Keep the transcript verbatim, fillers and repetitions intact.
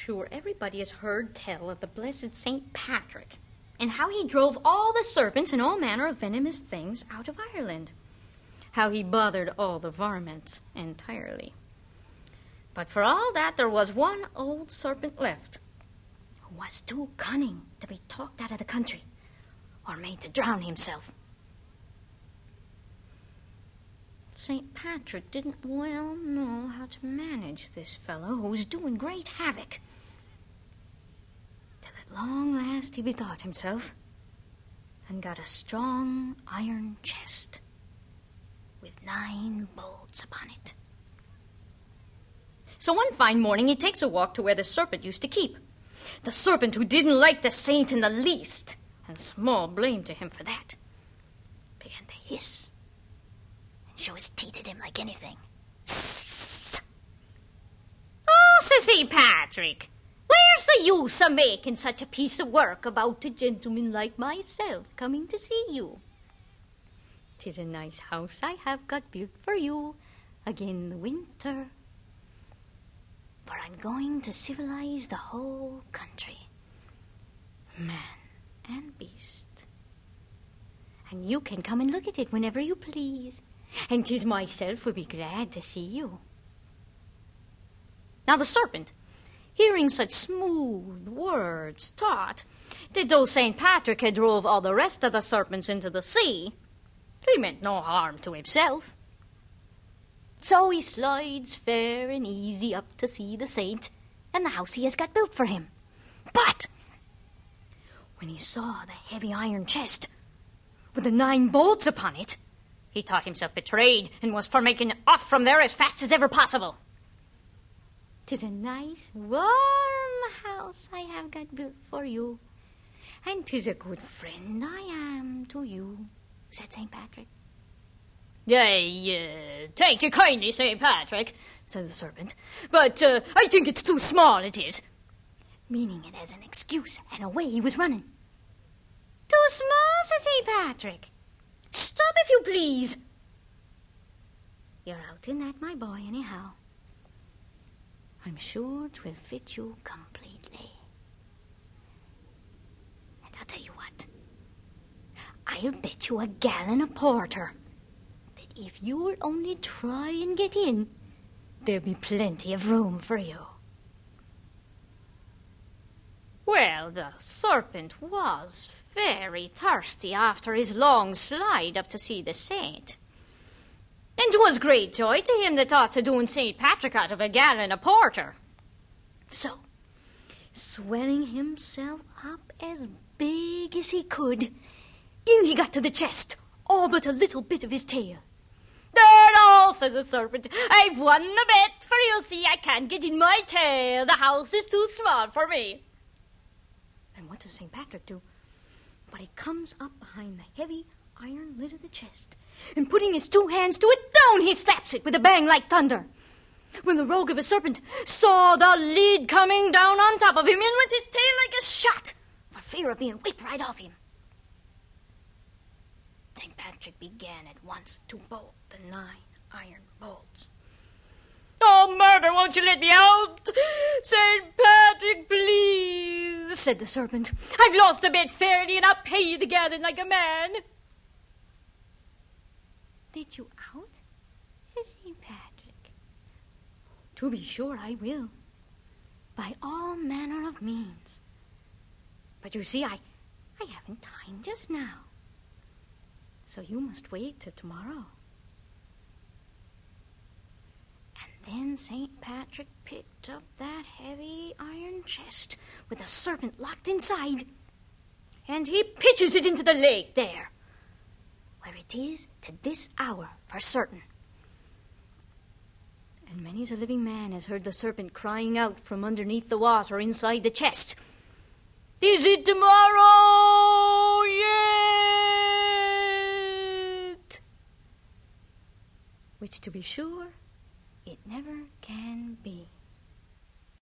sure everybody has heard tell of the blessed Saint Patrick and how he drove all the serpents and all manner of venomous things out of Ireland. How he bothered all the varmints entirely. But for all that, there was one old serpent left who was too cunning to be talked out of the country or made to drown himself. Saint Patrick didn't well know how to manage this fellow who was doing great havoc. Till at long last he bethought himself and got a strong iron chest with nine bolts upon it. So one fine morning he takes a walk to where the serpent used to keep. The serpent who didn't like the saint in the least, and small blame to him for that, began to hiss and show his teeth at him like anything. Sss. Oh, says Saint Patrick, where's the use of making such a piece of work about a gentleman like myself coming to see you? 'Tis a nice house I have got built for you again the winter. For I'm going to civilize the whole country, man and beast. And you can come and look at it whenever you please, and 'tis myself will be glad to see you. Now the serpent, hearing such smooth words, thought that though Saint Patrick had drove all the rest of the serpents into the sea, he meant no harm to himself. So he slides fair and easy up to see the saint and the house he has got built for him. But when he saw the heavy iron chest with the nine bolts upon it, he thought himself betrayed and was for making off from there as fast as ever possible. 'Tis a nice, warm house I have got built for you, and 'tis a good friend I am to you, said Saint Patrick. Yea, uh, thank you kindly, Saint Patrick, said the serpent, but uh, I think it's too small, it is. Meaning it as an excuse, and away he was running. Too small, says Saint Patrick. Stop if you please. You're out in that, my boy, anyhow. I'm sure 'twill fit you completely. And I'll tell you what, I'll bet you a gallon of porter that if you'll only try and get in, there'll be plenty of room for you. Well, the serpent was very thirsty after his long slide up to see the saint. And 'twas great joy to him that thought of doing Saint Patrick out of a gallon of porter. So, swelling himself up as big as he could, in he got to the chest, all but a little bit of his tail. There all, says the serpent, I've won the bet, for you'll see I can't get in my tail. The house is too small for me. And what does Saint Patrick do? But he comes up behind the heavy iron lid of the chest, and putting his two hands to it, down he slaps it with a bang like thunder. When the rogue of a serpent saw the lid coming down on top of him, in went his tail like a shot, for fear of being whipped right off him. Saint Patrick began at once to bolt the nine iron bolts. Oh, murder, won't you let me out? Saint Patrick, please, said the serpent. I've lost the bet fairly, and I'll pay you the gallon like a man. Let you out? Says Saint Patrick. To be sure I will, by all manner of means. But you see, I, I haven't time just now. So you must wait till tomorrow. And then Saint Patrick picked up that heavy iron chest with the serpent locked inside, and he pitches it into the lake there, where it is to this hour for certain. And many's a living man has heard the serpent crying out from underneath the water inside the chest, Is it tomorrow yet? Which, to be sure, it never can be.